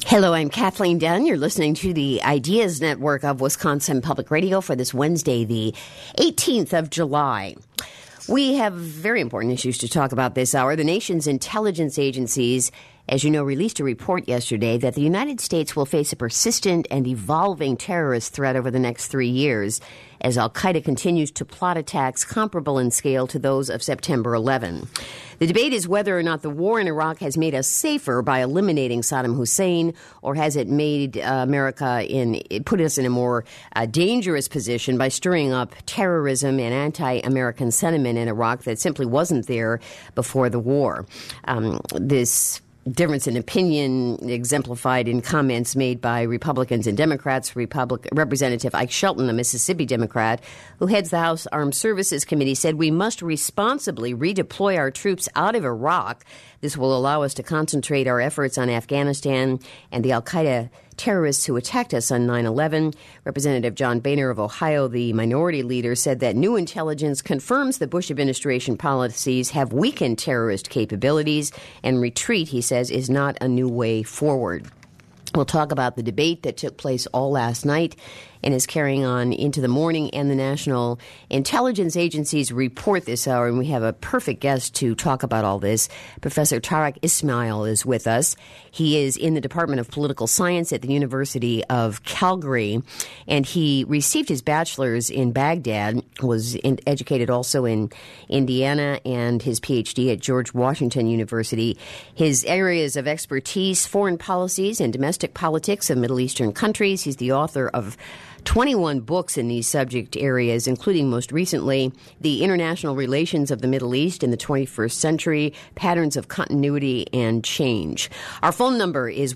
Hello, I'm Kathleen Dunn. You're listening to the Ideas Network of Wisconsin Public Radio for this Wednesday, the 18th of July. We have very important issues to talk about this hour. The nation's intelligence agencies, as you know, released a report yesterday that the United States will face a persistent and evolving terrorist threat over the next 3 years as al-Qaeda continues to plot attacks comparable in scale to those of September 11. The debate is whether or not the war in Iraq has made us safer by eliminating Saddam Hussein, or has it made put us in a more dangerous position by stirring up terrorism and anti-American sentiment in Iraq that simply wasn't there before the war. This difference in opinion exemplified in comments made by Republicans and Democrats. Representative Ike Shelton, a Mississippi Democrat who heads the House Armed Services Committee, said we must responsibly redeploy our troops out of Iraq. This will allow us to concentrate our efforts on Afghanistan and the al-Qaeda terrorists who attacked us on 9/11. Representative John Boehner of Ohio, the minority leader, said that new intelligence confirms the Bush administration policies have weakened terrorist capabilities, and retreat, he says, is not a new way forward. We'll talk about the debate that took place all last night and is carrying on into the morning, and the National Intelligence Agency's report this hour. And we have a perfect guest to talk about all this. Professor Tariq Ismail is with us. He is in the Department of Political Science at the University of Calgary, and he received his bachelor's in Baghdad, was educated also in Indiana, and his PhD at George Washington University. His areas of expertise: foreign policies and domestic politics of Middle Eastern countries. He's the author of 21 books in these subject areas, including most recently The International Relations of the Middle East in the 21st Century, Patterns of Continuity and Change. Our phone number is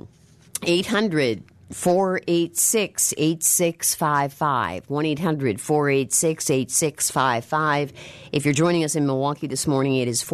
1-800-486-8655, 1-800-486-8655. If you're joining us in Milwaukee this morning, it is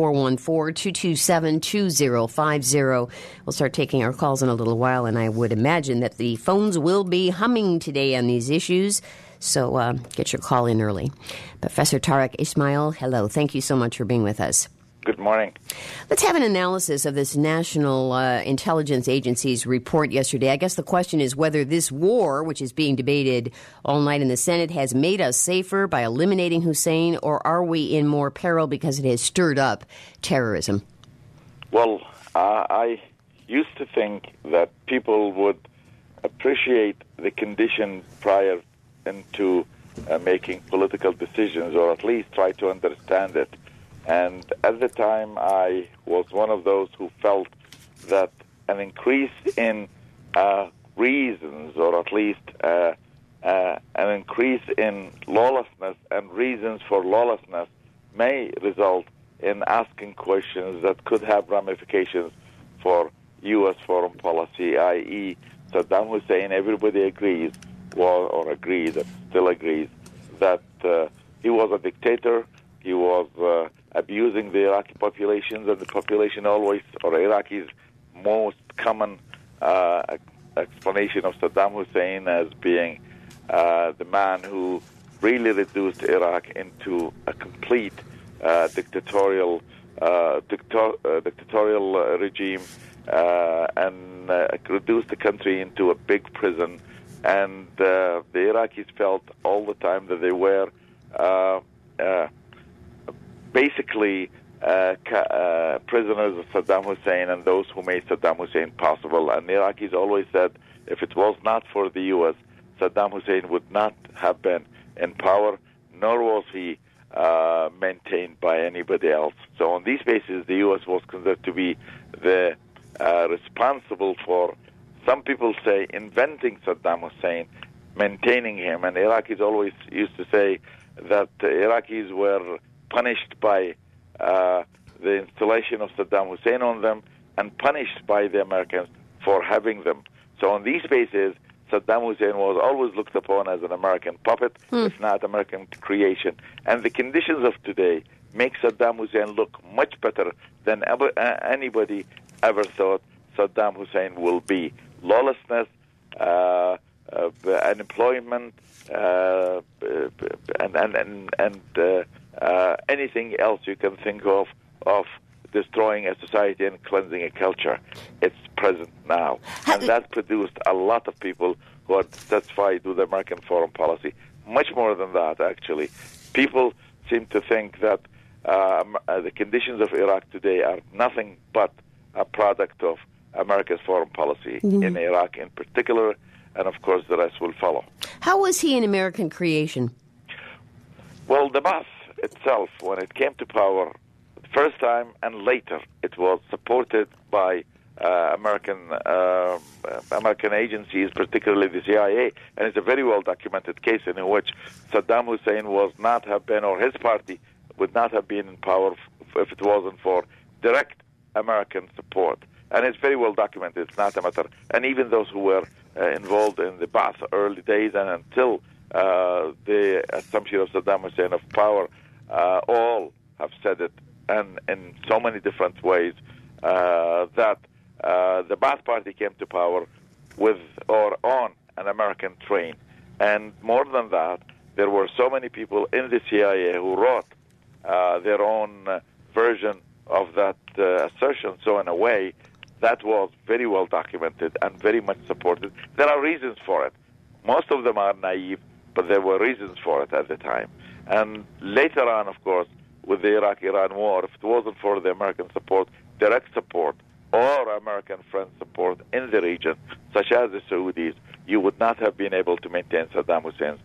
414-227-2050. We'll start taking our calls in a little while, and I would imagine that the phones will be humming today on these issues, so get your call in early. Professor Tariq Ismail, hello. Thank you so much for being with us. Good morning. Let's have an analysis of this National Intelligence Agency's report yesterday. I guess the question is whether this war, which is being debated all night in the Senate, has made us safer by eliminating Hussein, or are we in more peril because it has stirred up terrorism? Well, I used to think that people would appreciate the condition prior into making political decisions, or at least try to understand it. And at the time, I was one of those who felt that an increase in reasons, or at least an increase in lawlessness and reasons for lawlessness, may result in asking questions that could have ramifications for U.S. foreign policy, i.e. Saddam Hussein, everybody agrees, still agrees, that he was a dictator. He was abusing the Iraqi populations, and the population always, or Iraqi's most common explanation of Saddam Hussein as being the man who really reduced Iraq into a complete dictatorial regime, and reduced the country into a big prison. And the Iraqis felt all the time that they were basically prisoners of Saddam Hussein and those who made Saddam Hussein possible. And the Iraqis always said if it was not for the U.S., Saddam Hussein would not have been in power, nor was he maintained by anybody else. So on these bases, the U.S. was considered to be the responsible for, some people say, inventing Saddam Hussein, maintaining him. And the Iraqis always used to say that the Iraqis were punished by the installation of Saddam Hussein on them, and punished by the Americans for having them. So on these bases, Saddam Hussein was always looked upon as an American puppet, if not American creation. And the conditions of today make Saddam Hussein look much better than anybody ever thought Saddam Hussein will be. Lawlessness, unemployment, and anything else you can think of destroying a society and cleansing a culture. It's present now. And that produced a lot of people who are satisfied with American foreign policy. Much more than that, actually. People seem to think that the conditions of Iraq today are nothing but a product of America's foreign policy in Iraq in particular, and of course the rest will follow. How was he an American creation? Well, the Ba'ath itself, when it came to power, the first time and later, it was supported by American agencies, particularly the CIA, and it's a very well-documented case in which Saddam Hussein was not have been, or his party would not have been in power if it wasn't for direct American support. And it's very well documented. It's not a matter. And even those who were involved in the Ba'ath early days and until the assumption of Saddam Hussein of power, all have said it, and in so many different ways, that the Ba'ath Party came to power with or on an American train. And more than that, there were so many people in the CIA who wrote their own version of that assertion. So in a way, that was very well documented and very much supported. There are reasons for it. Most of them are naive, but there were reasons for it at the time. And later on, of course, with the Iraq-Iran war, if it wasn't for the American support, direct support, or American friend support in the region, such as the Saudis, you would not have been able to maintain Saddam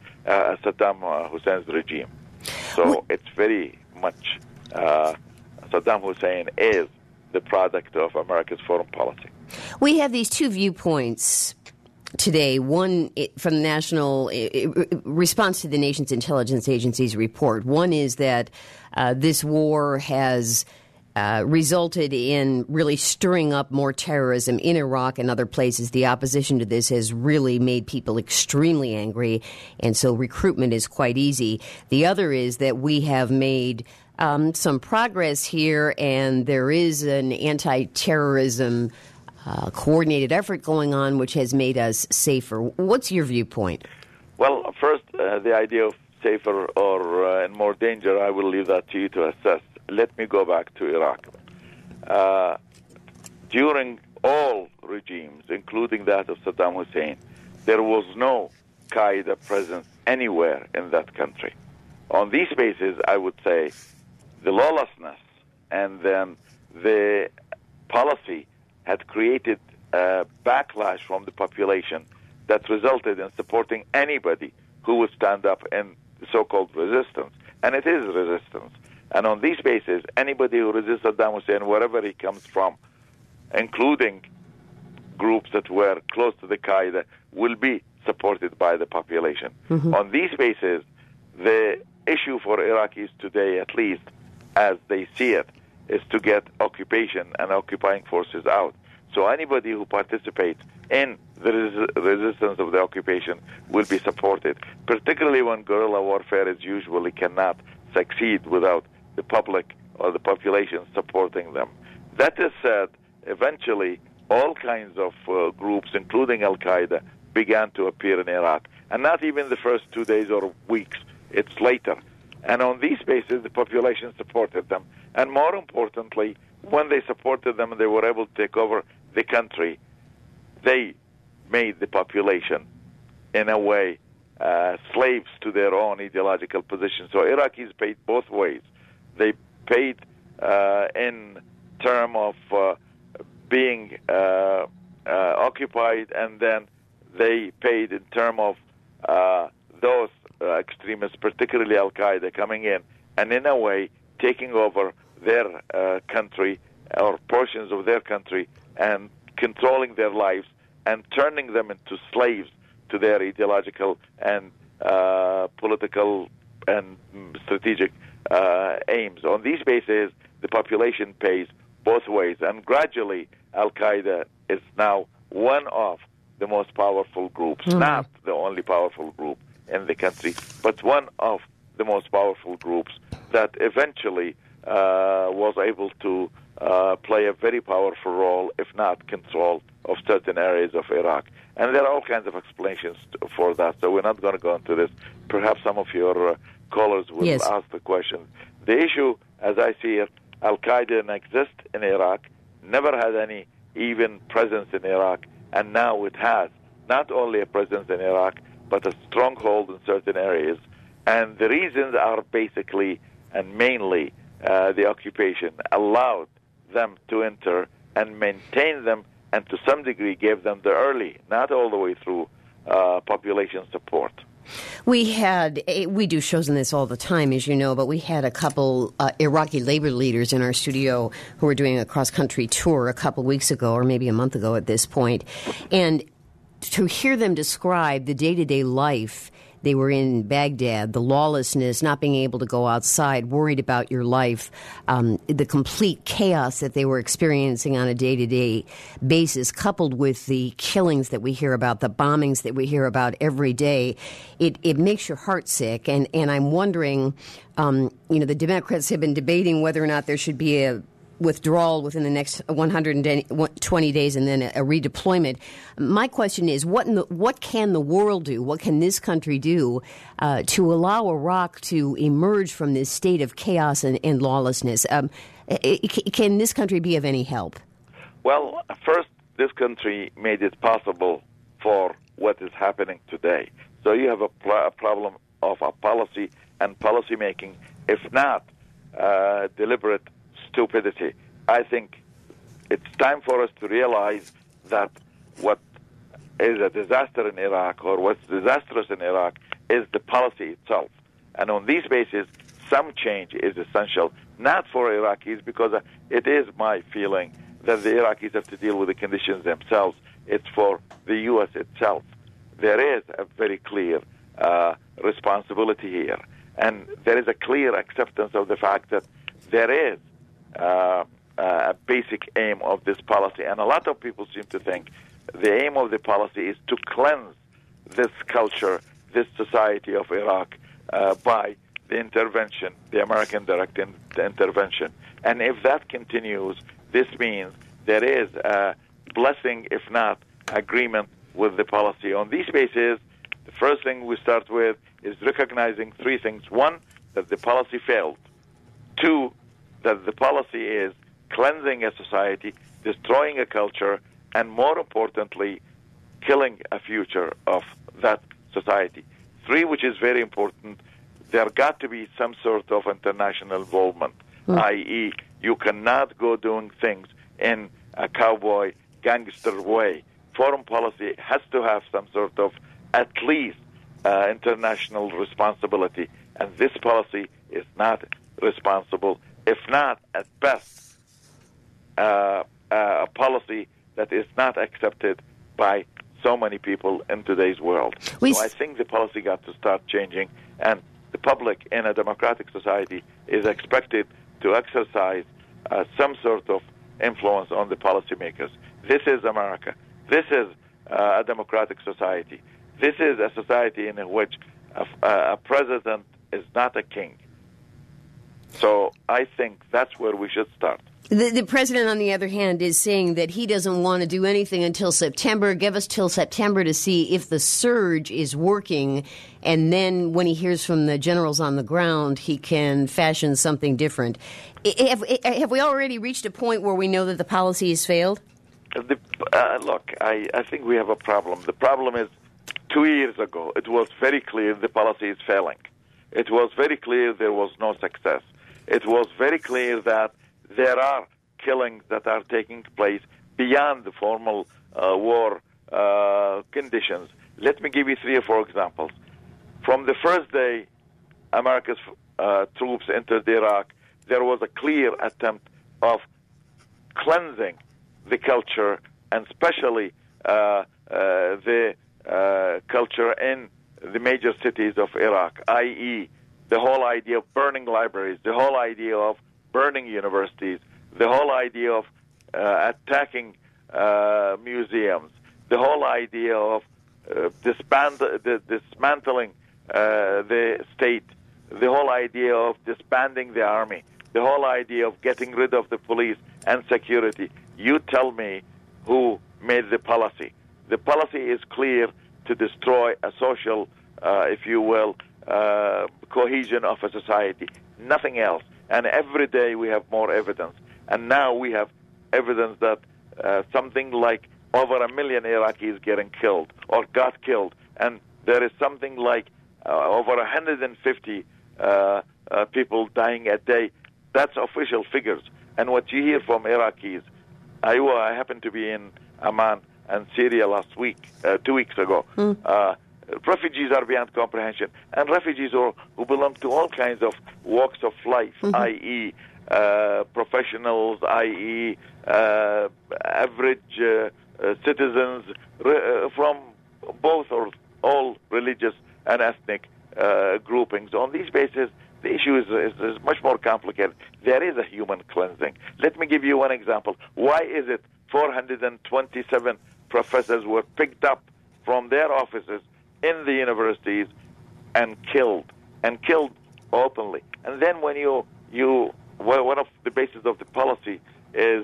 Hussein's regime. So it's very much Saddam Hussein is the product of America's foreign policy. We have these two viewpoints today. One from the national response to the nation's intelligence agency's report. One is that this war has resulted in really stirring up more terrorism in Iraq and other places. The opposition to this has really made people extremely angry, and so recruitment is quite easy. The other is that we have made some progress here, and there is an anti-terrorism coordinated effort going on, which has made us safer. What's your viewpoint? Well, first, the idea of safer or in more danger, I will leave that to you to assess. Let me go back to Iraq. During all regimes, including that of Saddam Hussein, there was no Qaeda presence anywhere in that country. On these bases, I would say the lawlessness and then the policy had created a backlash from the population that resulted in supporting anybody who would stand up in so-called resistance. And it is resistance. And on these bases, anybody who resists Saddam Hussein, wherever he comes from, including groups that were close to the Qaeda, will be supported by the population. On these bases, the issue for Iraqis today, at least as they see it, is to get occupation and occupying forces out. So anybody who participates in the resistance of the occupation will be supported, particularly when guerrilla warfare is usually cannot succeed without the public or the population supporting them. That is said, eventually all kinds of groups, including Al-Qaeda, began to appear in Iraq. And not even the first 2 days or weeks, it's later. And on these bases, the population supported them. And more importantly, when they supported them and they were able to take over the country, they made the population, in a way, slaves to their own ideological position. So Iraqis paid both ways. They paid in terms of being occupied, and then they paid in terms of those extremists, particularly Al-Qaeda, coming in and in a way taking over their country or portions of their country and controlling their lives and turning them into slaves to their ideological and political and strategic aims. On these bases, the population pays both ways, and gradually Al-Qaeda is now one of the most powerful groups, not the only powerful group in the country, but one of the most powerful groups that eventually was able to play a very powerful role, if not control, of certain areas of Iraq. And there are all kinds of explanations for that, so we're not going to go into this. Perhaps some of your callers will ask the question. The issue, as I see it, Al-Qaeda didn't exist in Iraq, never had any even presence in Iraq, and now it has not only a presence in Iraq, but a stronghold in certain areas. And the reasons are basically and mainly the occupation allowed them to enter and maintain them, and to some degree gave them the early, not all the way through, population support. We do shows on this all the time, as you know, but we had a couple Iraqi labor leaders in our studio who were doing a cross-country tour a couple weeks ago, or maybe a month ago at this point. And to hear them describe the day-to-day life they were in Baghdad, the lawlessness, not being able to go outside, worried about your life, the complete chaos that they were experiencing on a day-to-day basis, coupled with the killings that we hear about, the bombings that we hear about every day, it makes your heart sick. And I'm wondering, the Democrats have been debating whether or not there should be a withdrawal within the next 120 days and then a redeployment. My question is, what can the world do? What can this country do to allow Iraq to emerge from this state of chaos and lawlessness? Can this country be of any help? Well, first, this country made it possible for what is happening today. So you have a problem of a policy and policy making, if not deliberate stupidity. I think it's time for us to realize that what is a disaster in Iraq, or what's disastrous in Iraq, is the policy itself. And on these bases, some change is essential, not for Iraqis, because it is my feeling that the Iraqis have to deal with the conditions themselves. It's for the U.S. itself. There is a very clear responsibility here. And there is a clear acceptance of the fact that there is a basic aim of this policy. And a lot of people seem to think the aim of the policy is to cleanse this culture, this society of Iraq, by the intervention, the American direct intervention. And if that continues, this means there is a blessing, if not agreement, with the policy. On these bases, the first thing we start with is recognizing three things. One, that the policy failed. Two, that the policy is cleansing a society, destroying a culture, and more importantly, killing a future of that society. Three, which is very important, there got to be some sort of international involvement, i.e., you cannot go doing things in a cowboy, gangster way. Foreign policy has to have some sort of, at least, international responsibility, and this policy is not responsible, if not, at best, a policy that is not accepted by so many people in today's world. So I think the policy got to start changing, and the public in a democratic society is expected to exercise some sort of influence on the policymakers. This is America. This is a democratic society. This is a society in which a president is not a king. So I think that's where we should start. The president, on the other hand, is saying that he doesn't want to do anything until September. Give us till September to see if the surge is working, and then when he hears from the generals on the ground, he can fashion something different. Have we already reached a point where we know that the policy has failed? Look, I think we have a problem. The problem is 2 years ago, it was very clear the policy is failing. It was very clear there was no success. It was very clear that there are killings that are taking place beyond the formal war conditions. Let me give you 3 or 4 examples. From the first day America's troops entered Iraq, there was a clear attempt of cleansing the culture, and especially the culture in the major cities of Iraq, i.e., the whole idea of burning libraries, the whole idea of burning universities, the whole idea of attacking museums, the whole idea of dismantling the state, the whole idea of disbanding the army, the whole idea of getting rid of the police and security. You tell me who made the policy. The policy is clear: to destroy a social, if you will, cohesion of a society. Nothing else. And every day we have more evidence. And now we have evidence that something like over 1 million Iraqis getting killed or got killed. And there is something like over 150 people dying a day. That's official figures. And what you hear from Iraqis, I happened to be in Amman and Syria last week, 2 weeks ago. Refugees are beyond comprehension. And refugees who belong to all kinds of walks of life, i.e., professionals, i.e., average citizens from both or all religious and ethnic groupings. On these bases, the issue is much more complicated. There is a human cleansing. Let me give you one example. Why is it 427 professors were picked up from their offices in the universities and killed openly? And then when one of the bases of the policy is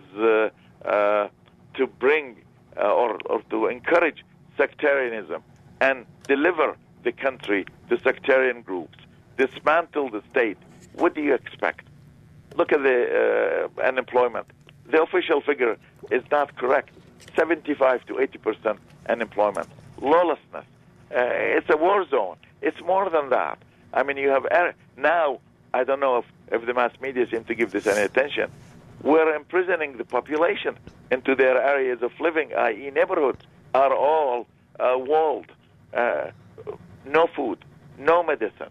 to bring or to encourage sectarianism and deliver the country to sectarian groups, dismantle the state. What do you expect? Look at the unemployment. The official figure is not correct. 75 to 80% unemployment. Lawlessness. It's a war zone. It's more than that. I mean, you have now, I don't know if the mass media seem to give this any attention, we're imprisoning the population into their areas of living, i.e. neighborhoods are all walled. No food, no medicine.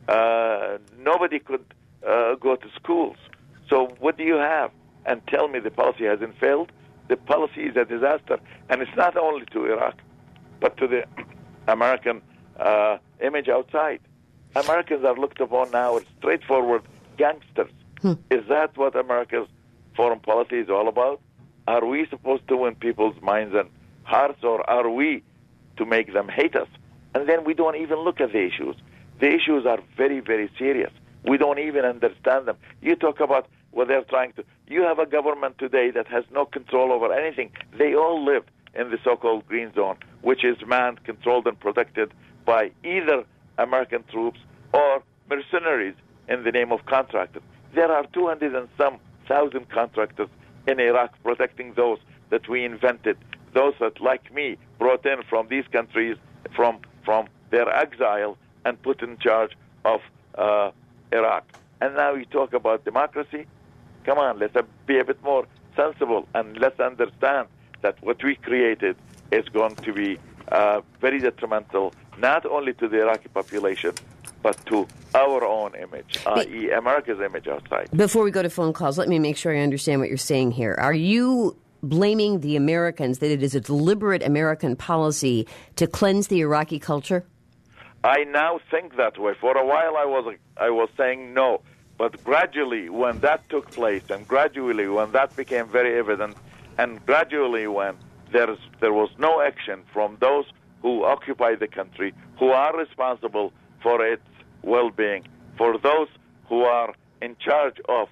Nobody could go to schools. So what do you have? And tell me the policy hasn't failed? The policy is a disaster. And it's not only to Iraq, but to the American image outside. Americans are looked upon now as straightforward gangsters. Is that what America's foreign policy is all about? Are we supposed to win people's minds and hearts, or are we to make them hate us? And then we don't even look at the issues. The issues are very, very serious. We don't even understand them. You talk about what they're trying to... You have a government today that has no control over anything. They all live in the so-called green zone, which is manned, controlled, and protected by either American troops or mercenaries in the name of contractors. There are 200 and some thousand contractors in Iraq protecting those that we invented, those that, like me, brought in from these countries, from their exile, and put in charge of Iraq. And now you talk about democracy? Come on, let's be a bit more sensible, and let's understand that what we created is going to be very detrimental, not only to the Iraqi population, but to our own image, i.e. America's image outside. Before we go to phone calls, let me make sure I understand what you're saying here. Are you blaming the Americans that it is a deliberate American policy to cleanse the Iraqi culture? I now think that way. For a while I was saying no. But gradually, when that took place, and gradually when that became very evident, and gradually when there was no action from those who occupy the country, who are responsible for its well-being, for those who are in charge of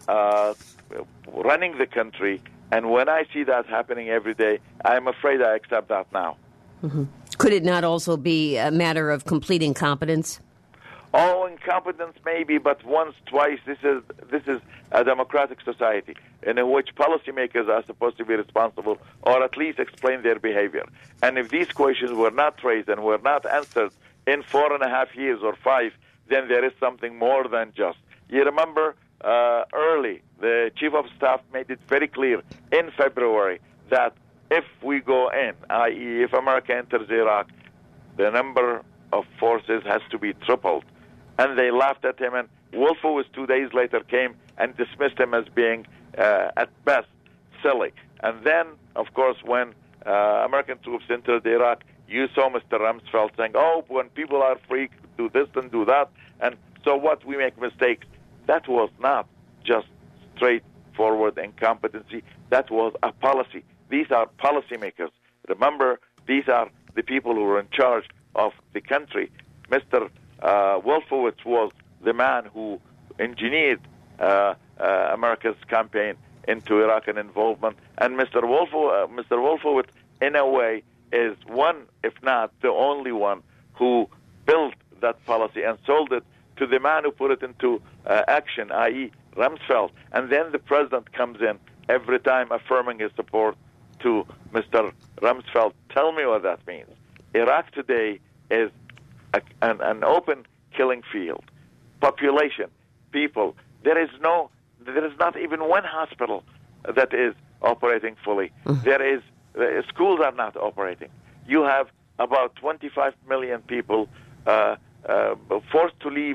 running the country, and when I see that happening every day, I'm afraid I accept that now. Mm-hmm. Could it not also be a matter of complete incompetence? Oh, incompetence maybe, but once, twice. This is a democratic society in which policymakers are supposed to be responsible, or at least explain their behavior. And if these questions were not raised and were not answered in 4.5 years or 5, then there is something more than just. You remember early, the Chief of Staff made it very clear in February that if we go in, i.e. if America enters Iraq, the number of forces has to be tripled. And they laughed at him, and Wolfowitz 2 days later came and dismissed him as being, at best, silly. And then, of course, when American troops entered Iraq, you saw Mr. Rumsfeld saying, oh, when people are free, do this and do that, and so what, we make mistakes. That was not just straightforward incompetency. That was a policy. These are policymakers. Remember, these are the people who are in charge of the country. Mr. Wolfowitz was the man who engineered America's campaign into Iraq and involvement. And Mr. Wolfowitz, in a way, is one, if not the only one, who built that policy and sold it to the man who put it into action, i.e. Rumsfeld, and then the president comes in every time affirming his support to Mr. Rumsfeld. Tell me what that means. Iraq today is an open killing field. Population, people. There is not even one hospital that is operating fully. Schools are not operating. You have about 25 million people forced to leave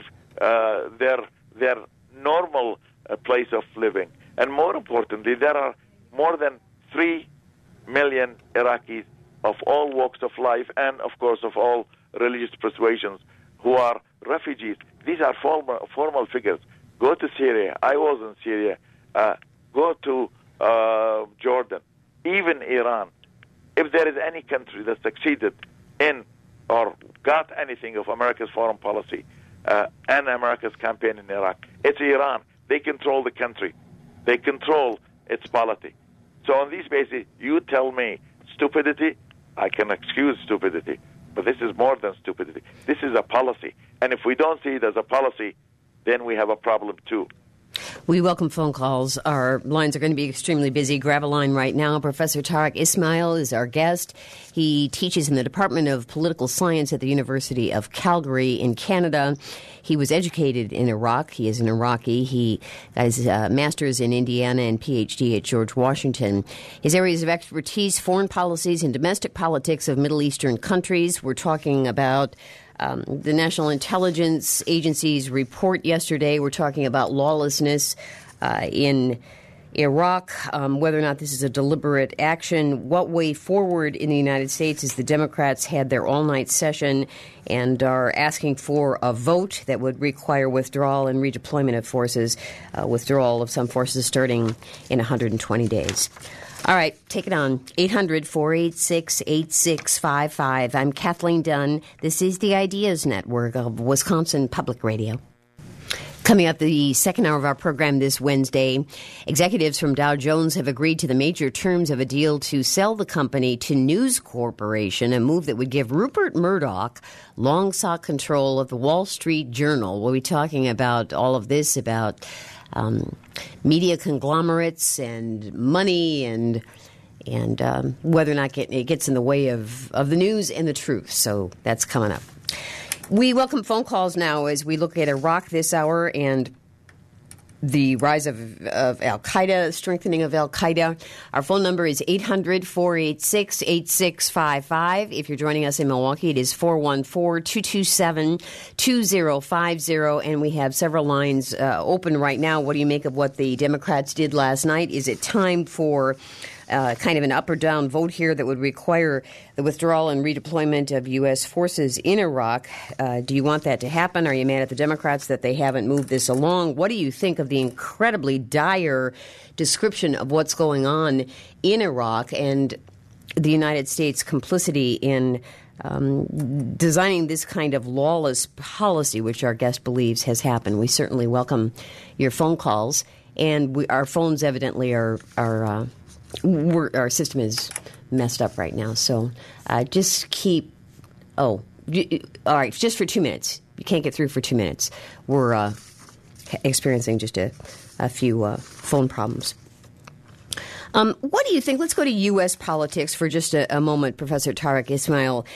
their normal place of living. And more importantly, there are more than 3 million Iraqis of all walks of life and, of course, of all religious persuasions who are refugees. These are formal figures. Go to Syria. I was in Syria. Go to Jordan, even Iran. If there is any country that succeeded in or got anything of America's foreign policy and America's campaign in Iraq, it's Iran. They control the country. They control its polity. So on these bases, you tell me stupidity, I can excuse stupidity, but this is more than stupidity. This is a policy. And if we don't see it as a policy, then we have a problem too. We welcome phone calls. Our lines are going to be extremely busy. Grab a line right now. Professor Tariq Ismail is our guest. He teaches in the Department of Political Science at the University of Calgary in Canada. He was educated in Iraq. He is an Iraqi. He got his master's in Indiana and PhD at George Washington. His areas of expertise, foreign policies and domestic politics of Middle Eastern countries. We're talking about the National Intelligence Agency's report yesterday. We're talking about lawlessness in Iraq, whether or not this is a deliberate action. What way forward in the United States as the Democrats had their all-night session and are asking for a vote that would require withdrawal and redeployment of forces, withdrawal of some forces starting in 120 days. All right, take it on. 800-486-8655. I'm Kathleen Dunn. This is the Ideas Network of Wisconsin Public Radio. Coming up the second hour of our program this Wednesday, executives from Dow Jones have agreed to the major terms of a deal to sell the company to News Corporation, a move that would give Rupert Murdoch long-sought control of the Wall Street Journal. We'll be talking about all of this, about media conglomerates and money and whether or not it gets in the way of the news and the truth. So that's coming up. We welcome phone calls now as we look at Iraq this hour and the rise of al-Qaeda, strengthening of al-Qaeda. Our phone number is 800-486-8655. If you're joining us in Milwaukee, it is 414-227-2050. And we have several lines open right now. What do you make of what the Democrats did last night? Is it time for kind of an up or down vote here that would require the withdrawal and redeployment of U.S. forces in Iraq? Do you want that to happen? Are you mad at the Democrats that they haven't moved this along? What do you think of the incredibly dire description of what's going on in Iraq and the United States' complicity in designing this kind of lawless policy, which our guest believes has happened? We certainly welcome your phone calls, and our phones evidently are our system is messed up right now, so just keep... all right, just for 2 minutes. You can't get through for 2 minutes. We're experiencing just a few phone problems. What do you think? Let's go to U.S. politics for just a moment, Professor Tariq Ismail.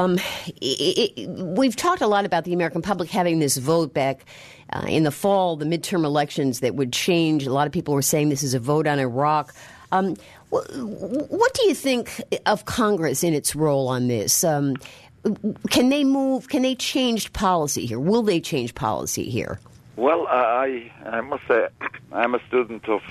We've talked a lot about the American public having this vote back in the fall, the midterm elections that would change. A lot of people were saying this is a vote on Iraq. What do you think of Congress in its role on this? Can they change policy here? Will they change policy here? Well, I must say I'm a student of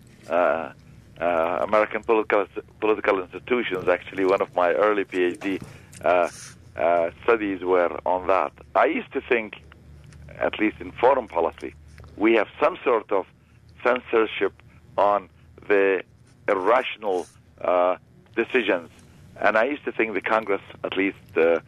American political institutions. Actually, one of my early PhD studies were on that. I used to think, at least in foreign policy, we have some sort of censorship on the irrational decisions, and I used to think the Congress, at least the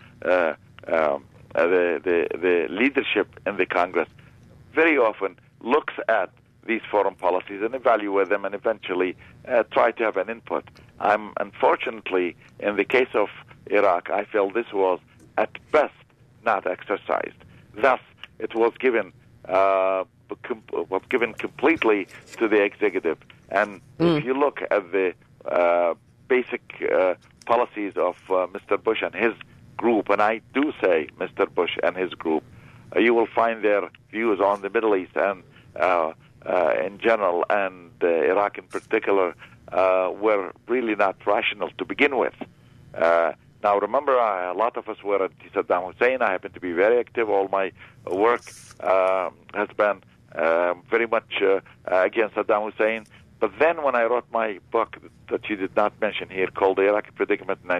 leadership in the Congress, very often looks at these foreign policies and evaluate them, and eventually try to have an input. Unfortunately, in the case of Iraq, I feel this was at best not exercised. Thus, it was given given completely to the executive. And if you look at the basic policies of Mr. Bush and his group, and I do say Mr. Bush and his group, you will find their views on the Middle East and in general, and Iraq in particular, were really not rational to begin with. Now, remember, a lot of us were anti-Saddam Hussein. I happen to be very active. All my work has been very much against Saddam Hussein. But then when I wrote my book that you did not mention here, called The Iraqi Predicament in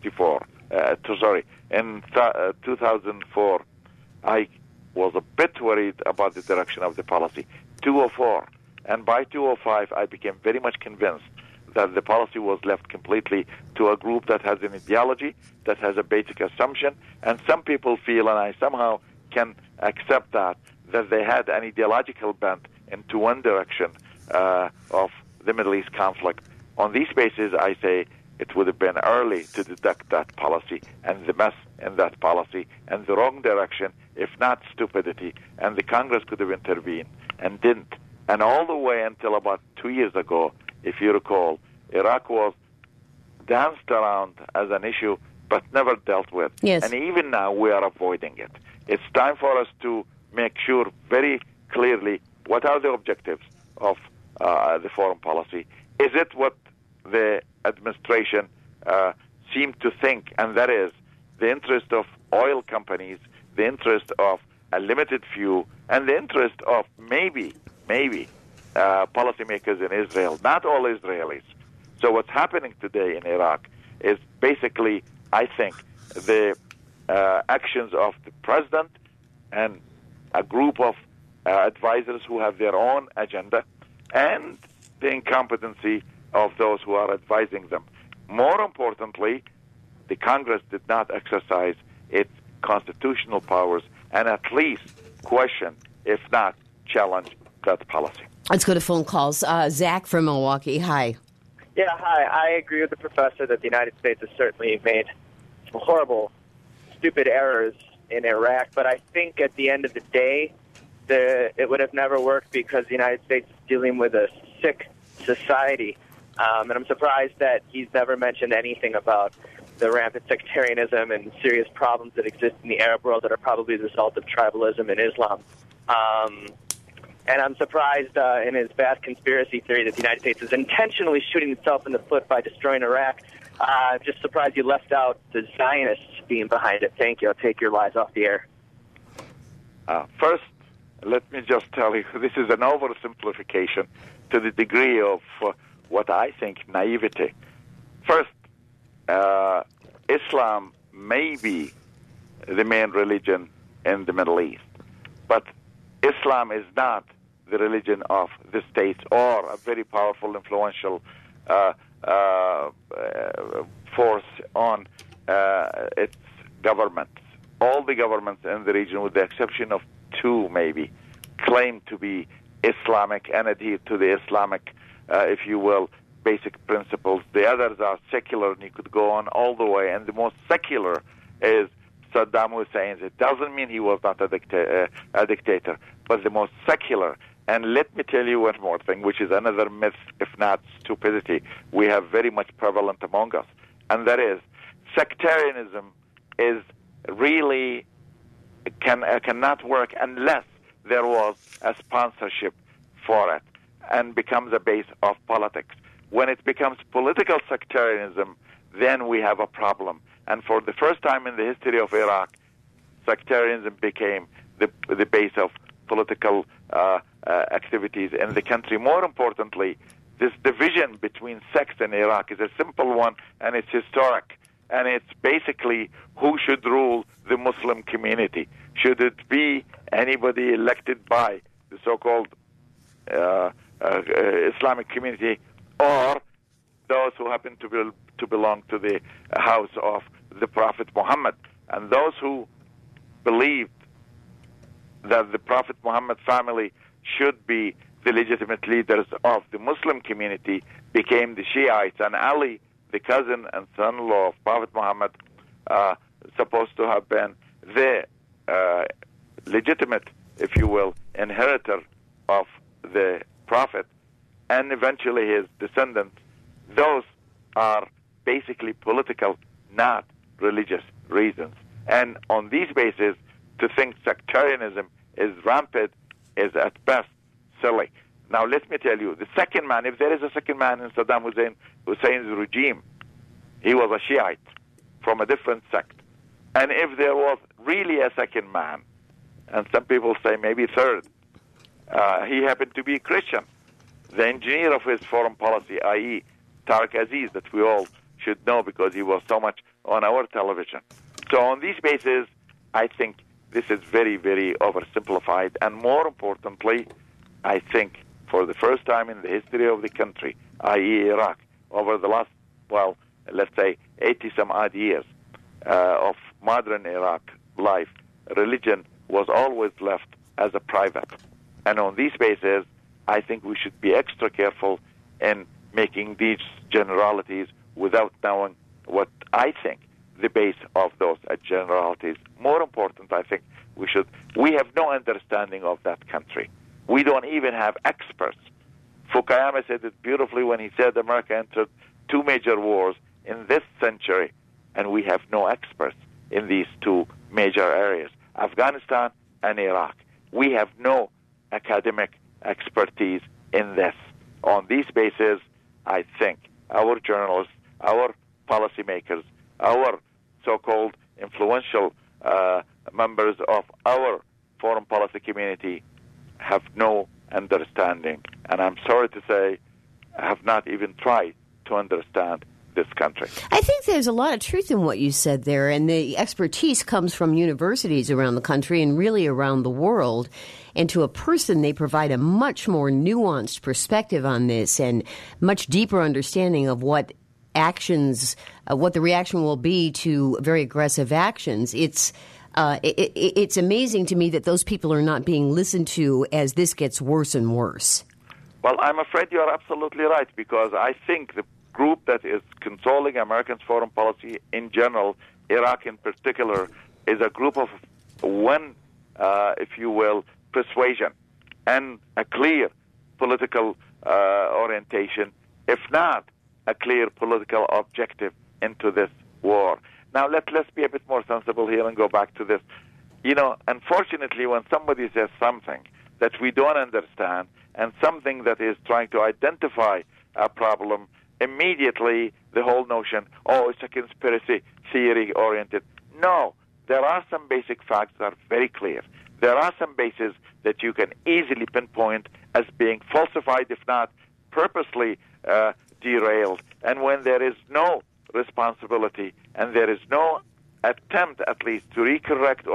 2004, I was a bit worried about the direction of the policy. 2004. And by 2005, I became very much convinced that the policy was left completely to a group that has an ideology, that has a basic assumption, and some people feel, and I somehow can accept that they had an ideological bent into one direction of the Middle East conflict. On these bases, I say it would have been early to deduct that policy and the mess in that policy and the wrong direction, if not stupidity, and the Congress could have intervened and didn't. And all the way until about 2 years ago, if you recall, Iraq was danced around as an issue but never dealt with. Yes. And even now we are avoiding it. It's time for us to make sure very clearly what are the objectives of the foreign policy. Is it what the administration seemed to think, and that is the interest of oil companies, the interest of a limited few, and the interest of maybe policymakers in Israel, not all Israelis. So what's happening today in Iraq is basically, I think, the actions of the president and a group of advisors who have their own agenda, and the incompetency of those who are advising them. More importantly, the Congress did not exercise its constitutional powers and at least question, if not challenge, that policy. Let's go to phone calls. Zach from Milwaukee. Hi. Yeah, hi. I agree with the professor that the United States has certainly made some horrible, stupid errors in Iraq, but I think at the end of the day, it would have never worked because the United States is dealing with a sick society. And I'm surprised that he's never mentioned anything about the rampant sectarianism and serious problems that exist in the Arab world that are probably the result of tribalism and Islam. And I'm surprised in his vast conspiracy theory that the United States is intentionally shooting itself in the foot by destroying Iraq. I'm just surprised you left out the Zionists being behind it. Thank you. I'll take your lies off the air. First, let me just tell you, this is an oversimplification to the degree of what I think naivety. First, Islam may be the main religion in the Middle East, but Islam is not the religion of the states or a very powerful, influential force on its governments. All the governments in the region, with the exception of two maybe, claim to be Islamic and adhere to the Islamic, if you will, basic principles. The others are secular, and you could go on all the way. And the most secular is Saddam Hussein. It doesn't mean he was not a dictator, but the most secular. And let me tell you one more thing, which is another myth, if not stupidity, we have very much prevalent among us, and that is sectarianism is really cannot work unless there was a sponsorship for it and becomes a base of politics. When it becomes political sectarianism, then we have a problem. And for the first time in the history of Iraq, sectarianism became the base of political activities in the country. More importantly, this division between sects in Iraq is a simple one, and it's historic. And it's basically who should rule the Muslim community. Should it be anybody elected by the so-called Islamic community, or those who happen to belong to the house of the Prophet Muhammad? And those who believed that the Prophet Muhammad family should be the legitimate leaders of the Muslim community became the Shiites, and Ali, the cousin and son-in-law of Prophet Muhammad, supposed to have been the legitimate, if you will, inheritor of the Prophet and eventually his descendants, those are basically political, not religious reasons. And on these bases, to think sectarianism is rampant is at best silly. Now, let me tell you, the second man, if there is a second man in Saddam Hussein's regime, he was a Shiite from a different sect. And if there was really a second man, and some people say maybe third, he happened to be Christian. The engineer of his foreign policy, i.e. Tariq Aziz, that we all should know because he was so much on our television. So on these bases, I think this is very, very oversimplified. And more importantly, I think for the first time in the history of the country, i.e. Iraq, over the last, well, let's say 80-some-odd years of modern Iraq life, religion was always left as a private. And on these bases, I think we should be extra careful in making these generalities without knowing what I think the base of those generalities. More important, I think we have no understanding of that country. We don't even have experts. Fukuyama said it beautifully when he said America entered 2 major wars in this century, and we have no experts in these 2 major areas, Afghanistan and Iraq. We have no academic expertise in this. On these bases, I think our journalists, our policymakers, our so-called influential members of our foreign policy community have no understanding, and I'm sorry to say, have not even tried to understand this country. I think there's a lot of truth in what you said there, and the expertise comes from universities around the country and really around the world. And to a person, they provide a much more nuanced perspective on this and much deeper understanding of what actions, what the reaction will be to very aggressive actions. It's amazing to me that those people are not being listened to as this gets worse and worse. Well, I'm afraid you're absolutely right, because I think the group that is controlling American foreign policy in general, Iraq in particular, is a group of one, if you will, persuasion and a clear political orientation, if not a clear political objective into this war. Now, let's be a bit more sensible here and go back to this. You know, unfortunately, when somebody says something that we don't understand and something that is trying to identify a problem, immediately the whole notion, oh, it's a conspiracy theory-oriented. No, there are some basic facts that are very clear. There are some bases that you can easily pinpoint as being falsified, if not purposely derailed. And when there is no responsibility and there is no attempt, at least, to redirect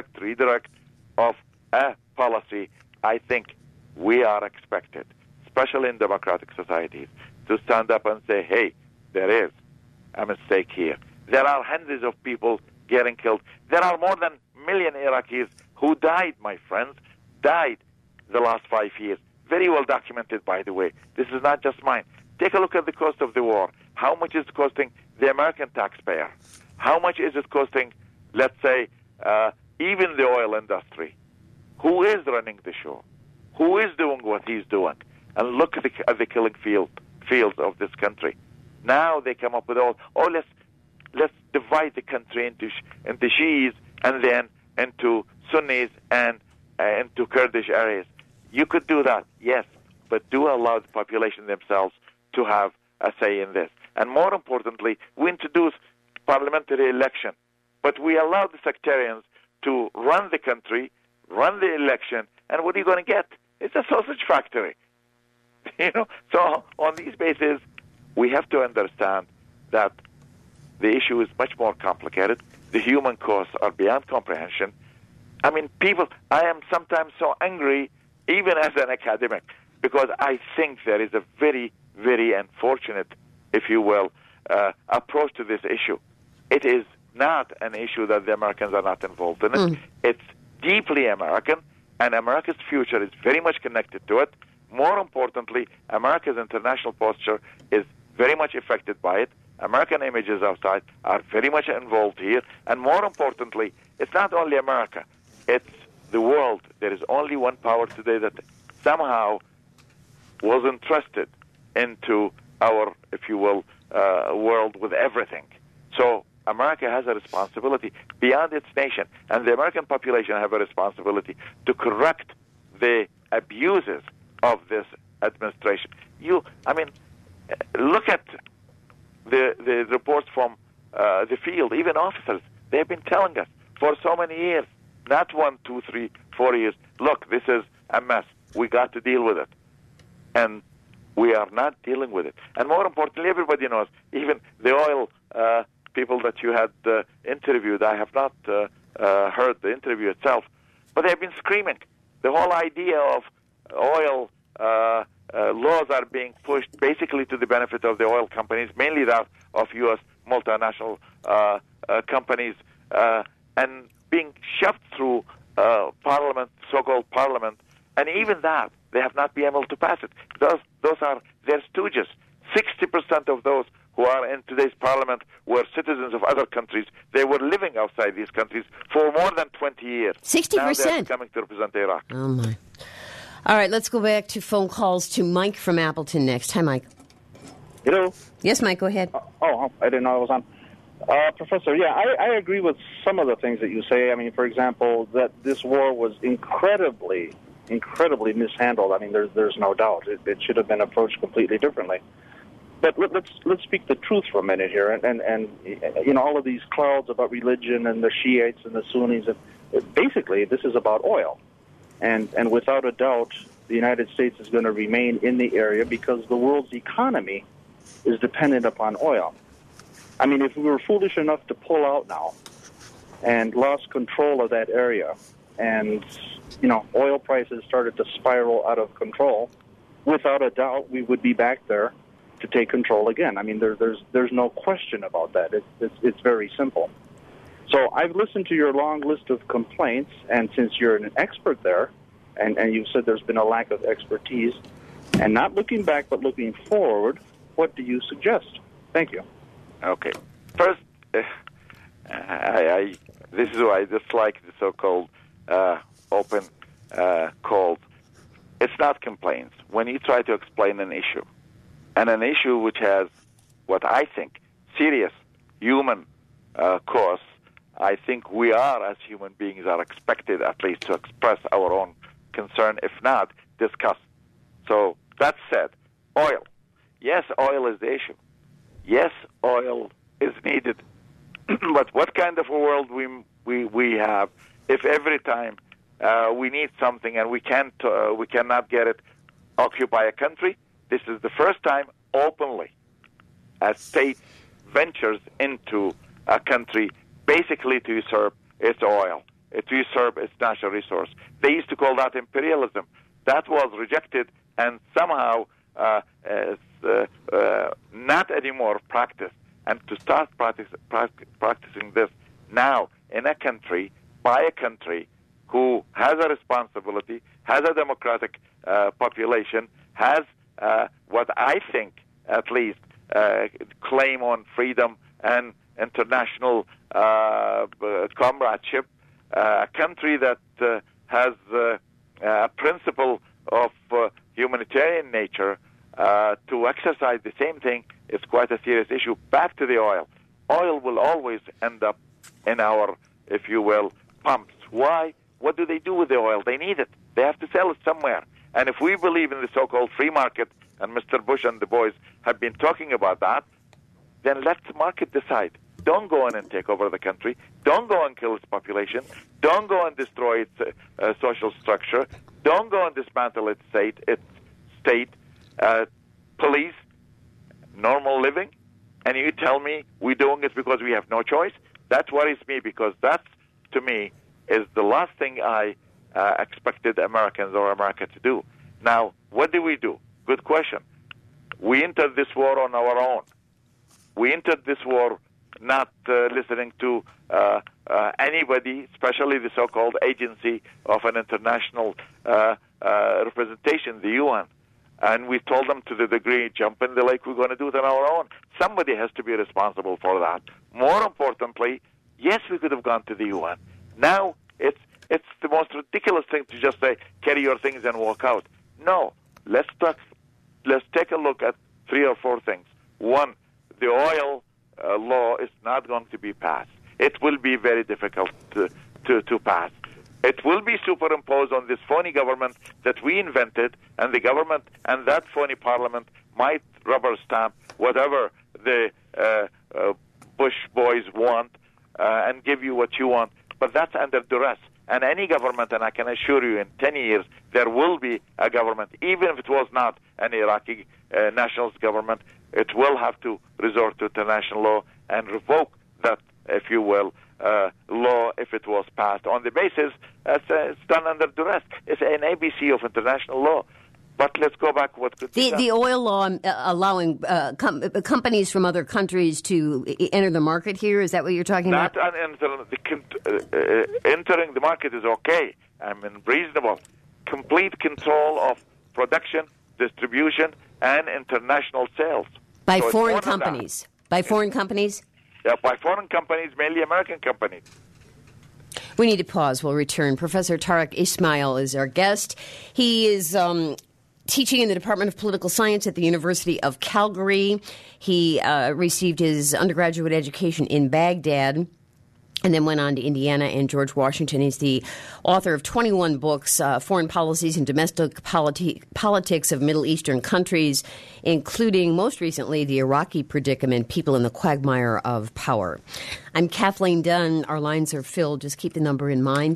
of a policy, I think we are expected, especially in democratic societies, to stand up and say, hey, there is a mistake here. There are hundreds of people getting killed. There are more than a million Iraqis who died, my friends, died the last 5 years. Very well documented, by the way. This is not just mine. Take a look at the cost of the war. How much is it costing the American taxpayer? How much is it costing, let's say, even the oil industry? Who is running the show? Who is doing what he's doing? And look at the killing fields of this country. Now they come up with let's divide the country into Shiis and then into Sunnis and into Kurdish areas. You could do that, yes, but do allow the population themselves to have a say in this. And more importantly, we introduce parliamentary election, but we allow the sectarians to run the country, run the election, and what are you going to get? It's a sausage factory. You know, so on these bases, we have to understand that the issue is much more complicated. The human costs are beyond comprehension. I mean, I am sometimes so angry, even as an academic, because I think there is a very, very unfortunate, if you will, approach to this issue. It is not an issue that the Americans are not involved in it. It's deeply American, and America's future is very much connected to it. More importantly, America's international posture is very much affected by it. American images outside are very much involved here. And more importantly, it's not only America, it's the world. There is only one power today that somehow was entrusted into our, if you will, world with everything. So America has a responsibility beyond its nation, and the American population have a responsibility to correct the abuses of this administration. Look at the reports from the field, even officers. They've been telling us for so many years, not 1, 2, 3, 4 years, look, this is a mess. We got to deal with it. And we are not dealing with it. And more importantly, everybody knows, even the oil people that you had interviewed, I have not heard the interview itself, but they've been screaming. The whole idea of oil laws are being pushed basically to the benefit of the oil companies, mainly that of U.S. multinational companies, and being shoved through parliament, so-called parliament, and even that, they have not been able to pass it. Those are their stooges. 60% of those who are in today's parliament were citizens of other countries. They were living outside these countries for more than 20 years. 60%? Now they're coming to represent Iraq. Oh, my. All right, let's go back to phone calls to Mike from Appleton next. Hi, Mike. Hello? Yes, Mike, go ahead. I didn't know I was on. Professor, yeah, I agree with some of the things that you say. I mean, for example, that this war was incredibly mishandled. I mean, there's no doubt. It should have been approached completely differently. But let's speak the truth for a minute here. And you know, all of these clouds about religion and the Shiites and the Sunnis, basically, this is about oil. And without a doubt, the United States is going to remain in the area because the world's economy is dependent upon oil. I mean, if we were foolish enough to pull out now and lost control of that area and, you know, oil prices started to spiral out of control, without a doubt, we would be back there to take control again. I mean, there's no question about that. It's very simple. So I've listened to your long list of complaints, and since you're an expert there, and you've said there's been a lack of expertise, and not looking back but looking forward, what do you suggest? Thank you. Okay. First, this is why I dislike the so-called open calls. It's not complaints. When you try to explain an issue, and an issue which has what I think serious human costs, I think we are, as human beings, are expected at least to express our own concern, if not discuss. So that said, oil. Yes, oil is the issue. Yes, oil is needed. But what kind of a world we have if every time we need something and we cannot get it, occupy a country? This is the first time openly a state ventures into a country basically to usurp its oil, to usurp its natural resource. They used to call that imperialism. That was rejected and somehow not anymore practiced. And to start practicing this now in a country, by a country who has a responsibility, has a democratic population, has what I think at least claim on freedom and international comradeship, a country that has a principle of humanitarian nature, to exercise the same thing is quite a serious issue. Back to the oil. Oil will always end up in our, if you will, pumps. Why? What do they do with the oil? They need it. They have to sell it somewhere. And if we believe in the so-called free market, and Mr. Bush and the boys have been talking about that, then let the market decide. Don't go in and take over the country. Don't go and kill its population. Don't go and destroy its social structure. Don't go and dismantle its state, police, normal living. And you tell me we're doing it because we have no choice? That worries me, because that, to me, is the last thing I expected Americans or America to do. Now, what do we do? Good question. We entered this war on our own. We entered this war not listening to anybody, especially the so-called agency of an international representation, the UN. And we told them to the degree, jump in the lake, we're going to do it on our own. Somebody has to be responsible for that. More importantly, yes, we could have gone to the UN. Now, it's the most ridiculous thing to just say, carry your things and walk out. No. Let's take a look at 3 or 4 things. One, the oil law is not going to be passed. It will be very difficult to pass. It will be superimposed on this phony government that we invented, and the government and that phony parliament might rubber stamp whatever the Bush boys want and give you what you want. But that's under duress. And any government, and I can assure you in 10 years, there will be a government, even if it was not an Iraqi nationalist government, it will have to resort to international law and revoke that, if you will, law if it was passed on the basis it's done under duress. It's an ABC of international law. But let's go back. What could be done? The oil law allowing companies from other countries to enter the market here, is that what you're talking about? Entering the market is okay. I mean, reasonable. Complete control of production, distribution, and international sales. By foreign companies? By foreign companies? Yeah, by foreign companies, mainly American companies. We need to pause. We'll return. Professor Tariq Ismail is our guest. He is teaching in the Department of Political Science at the University of Calgary. He received his undergraduate education in Baghdad and then went on to Indiana and George Washington. He's the author of 21 books, Foreign Policies and Domestic Politics of Middle Eastern Countries, including, most recently, The Iraqi Predicament, People in the Quagmire of Power. I'm Kathleen Dunn. Our lines are filled. Just keep the number in mind,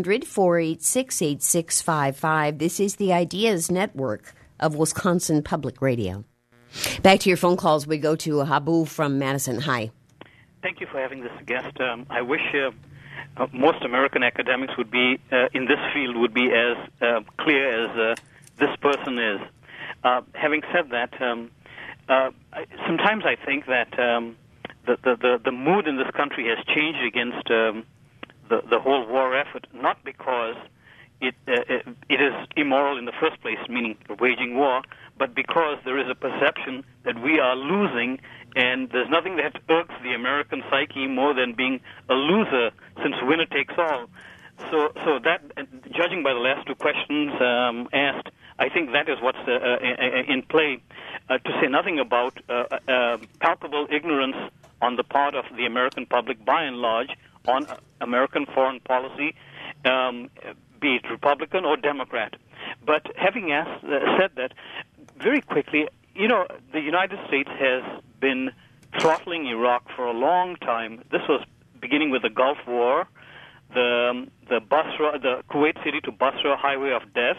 800-486-8655. This is the Ideas Network of Wisconsin Public Radio. Back to your phone calls. We go to Habu from Madison. Hi. Thank you for having this guest. I wish most American academics would be in this field would be as clear as this person is. Having said that, sometimes I think that the mood in this country has changed against the whole war effort, not because it is immoral in the first place, meaning waging war, but because there is a perception that we are losing. And there's nothing that irks the American psyche more than being a loser, since winner takes all. So that, judging by the last 2 questions asked, I think that is what's in play. To say nothing about palpable ignorance on the part of the American public, by and large, on American foreign policy, be it Republican or Democrat. But having said that, very quickly, you know, the United States has been throttling Iraq for a long time. This was beginning with the Gulf War, the Kuwait City to Basra highway of death,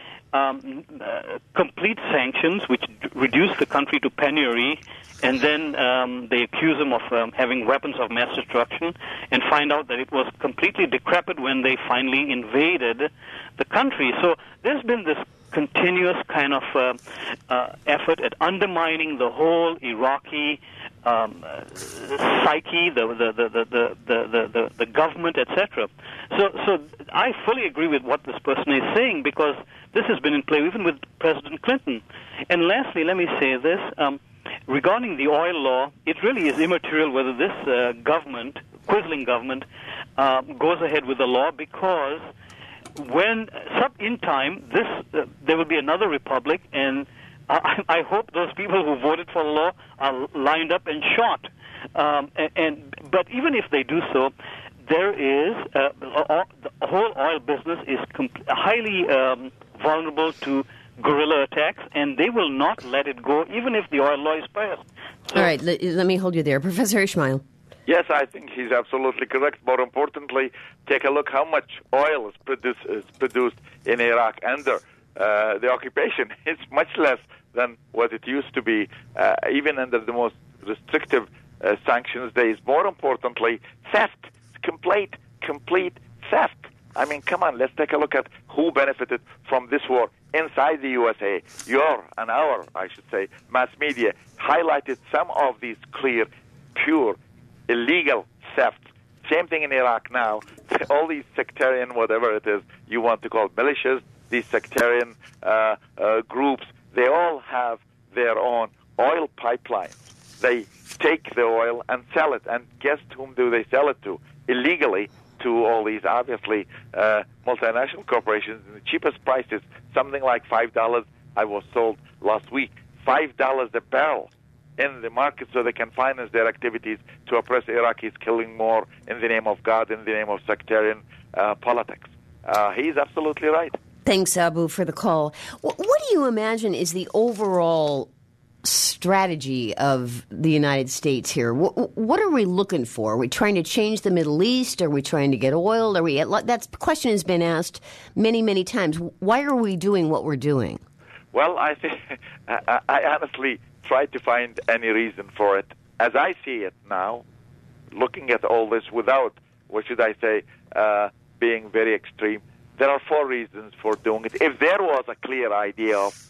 complete sanctions which reduced the country to penury, and then they accuse them of having weapons of mass destruction, and find out that it was completely decrepit when they finally invaded the country. So there's been this continuous kind of effort at undermining the whole Iraqi psyche, the government, etc. So I fully agree with what this person is saying, because this has been in play even with President Clinton. And lastly, let me say this. Regarding the oil law, it really is immaterial whether this government, quisling government, goes ahead with the law, because when in time there will be another republic, and I hope those people who voted for the law are lined up and shot. But even if they do so, there is the whole oil business is highly vulnerable to guerrilla attacks, and they will not let it go, even if the oil law is passed. So, all right, let me hold you there, Professor Ismail. Yes, I think he's absolutely correct. More importantly, take a look how much oil is produced in Iraq under the occupation. It's much less than what it used to be, even under the most restrictive sanctions days. More importantly, theft, complete theft. I mean, come on, let's take a look at who benefited from this war inside the USA. Your and our, I should say, mass media highlighted some of these clear, pure, illegal thefts. Same thing in Iraq now. All these sectarian, whatever it is you want to call militias, these sectarian groups, they all have their own oil pipelines. They take the oil and sell it. And guess whom do they sell it to? Illegally to all these, obviously, multinational corporations. And the cheapest price is something like $5. I was told last week, $5 a barrel in the market so they can finance their activities to oppress Iraqis, killing more in the name of God, in the name of sectarian politics. He's absolutely right. Thanks, Abu, for the call. What do you imagine is the overall strategy of the United States here? What are we looking for? Are we trying to change the Middle East? Are we trying to get oil? That question has been asked many, many times. Why are we doing what we're doing? Well, I think I honestly tried to find any reason for it. As I see it now, looking at all this without, being very extreme, there are 4 reasons for doing it. If there was a clear idea of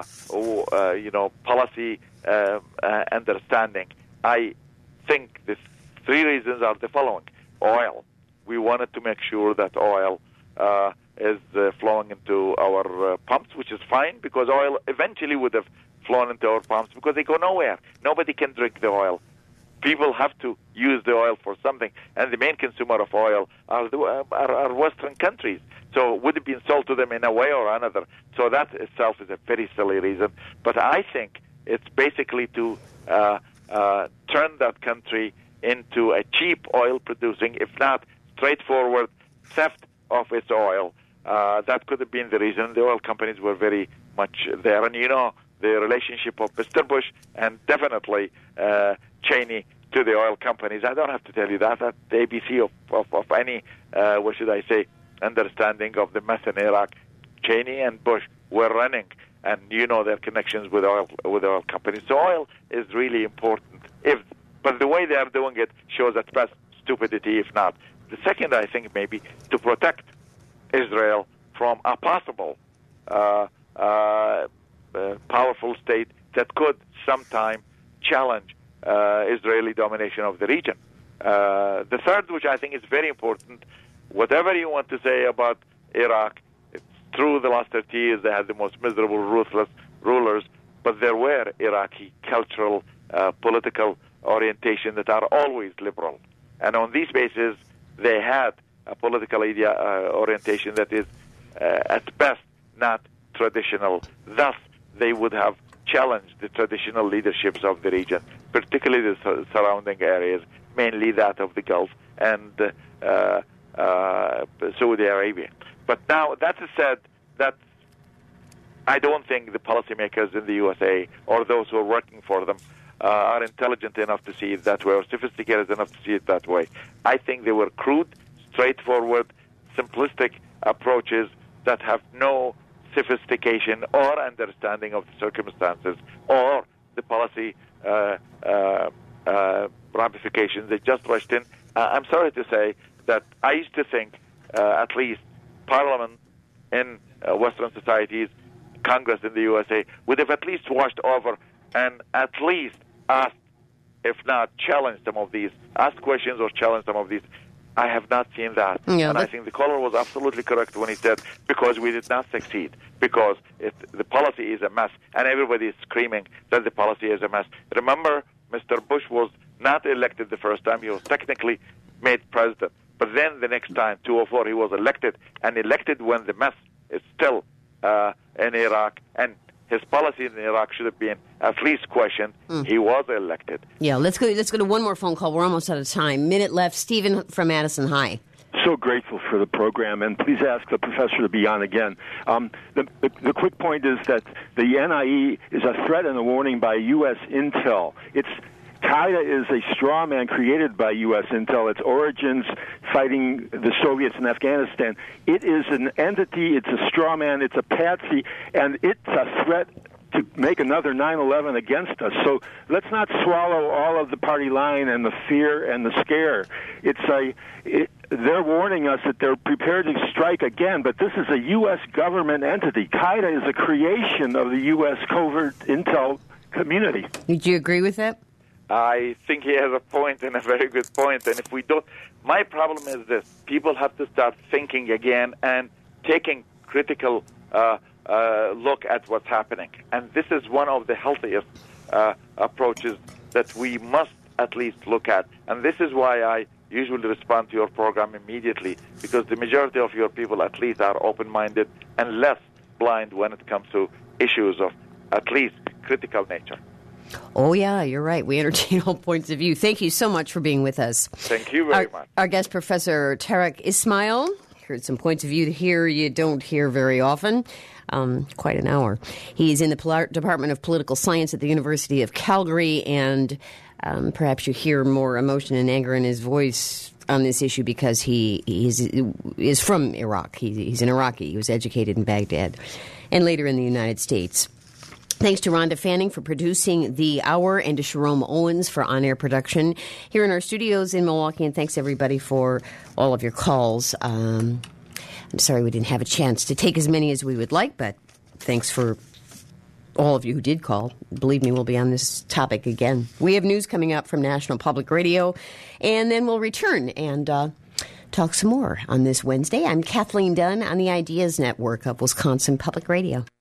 policy understanding, I think the 3 reasons are the following. Oil. We wanted to make sure that oil is flowing into our pumps, which is fine, because oil eventually would have flown into our pumps because they go nowhere. Nobody can drink the oil. People have to use the oil for something, and the main consumer of oil are Western countries. So would it be sold to them in a way or another? So that itself is a very silly reason. But I think it's basically to turn that country into a cheap oil producing, if not straightforward theft of its oil. That could have been the reason. The oil companies were very much there. And the relationship of Mr. Bush and definitely Cheney to the oil companies. I don't have to tell you that. That's the ABC of any, understanding of the mess in Iraq. Cheney and Bush were running, and their connections with oil companies. So oil is really important. But the way they are doing it shows at best stupidity, if not. The second, I think, maybe to protect Israel from a possible powerful state that could sometime challenge Israeli domination of the region. The third, which I think is very important, whatever you want to say about Iraq, it's true the last 30 years they had the most miserable, ruthless rulers, but there were Iraqi cultural, political orientation that are always liberal. And on these bases, they had a political orientation that is, at best, not traditional. Thus, they would have challenged the traditional leaderships of the region, particularly the surrounding areas, mainly that of the Gulf and Saudi Arabia. But now, that is said, that I don't think the policymakers in the USA or those who are working for them are intelligent enough to see it that way or sophisticated enough to see it that way. I think they were crude, straightforward, simplistic approaches that have no sophistication or understanding of the circumstances or the policy ramifications. They just rushed in. I'm sorry to say that I used to think at least Parliament in Western societies, Congress in the USA, would have at least washed over and at least asked, if not challenged some of these, asked questions or challenged some of these. I have not seen that. Yeah, and I think the caller was absolutely correct when he said, because we did not succeed, because the policy is a mess, and everybody is screaming that the policy is a mess. Remember, Mr. Bush was not elected the first time. He was technically made president. But then the next time, 2004, he was elected, and elected when the mess is still in Iraq, and his policy in Iraq should have been at least questioned. He was elected. Yeah, let's go to one more phone call. We're almost out of time. Minute left. Stephen from Madison. Hi. So grateful for the program, and please ask the professor to be on again. The quick point is that the NIE is a threat and a warning by U.S. intel. Qaeda is a straw man created by U.S. intel. Its origins fighting the Soviets in Afghanistan. It is an entity. It's a straw man. It's a patsy, and it's a threat to make another 9/11 against us. So let's not swallow all of the party line and the fear and the scare. They're warning us that they're prepared to strike again, but this is a U.S. government entity. Qaeda is a creation of the U.S. covert intel community. Did you agree with that? I think he has a point, and a very good point. And if we don't, my problem is this: people have to start thinking again and taking critical look at what's happening. And this is one of the healthiest approaches that we must at least look at. And this is why I usually respond to your program immediately because the majority of your people at least are open-minded and less blind when it comes to issues of at least critical nature. Oh, yeah, you're right. We entertain all points of view. Thank you so much for being with us. Thank you very much. Our guest, Professor Tarek Ismail. Heard some points of view here you don't hear very often. Quite an hour. He's in the Department of Political Science at the University of Calgary, and perhaps you hear more emotion and anger in his voice on this issue because he is from Iraq. He's an Iraqi. He was educated in Baghdad and later in the United States. Thanks to Rhonda Fanning for producing the hour and to Jerome Owens for on-air production here in our studios in Milwaukee. And thanks, everybody, for all of your calls. I'm sorry we didn't have a chance to take as many as we would like, but thanks for all of you who did call. Believe me, we'll be on this topic again. We have news coming up from National Public Radio, and then we'll return and talk some more on this Wednesday. I'm Kathleen Dunn on the Ideas Network of Wisconsin Public Radio.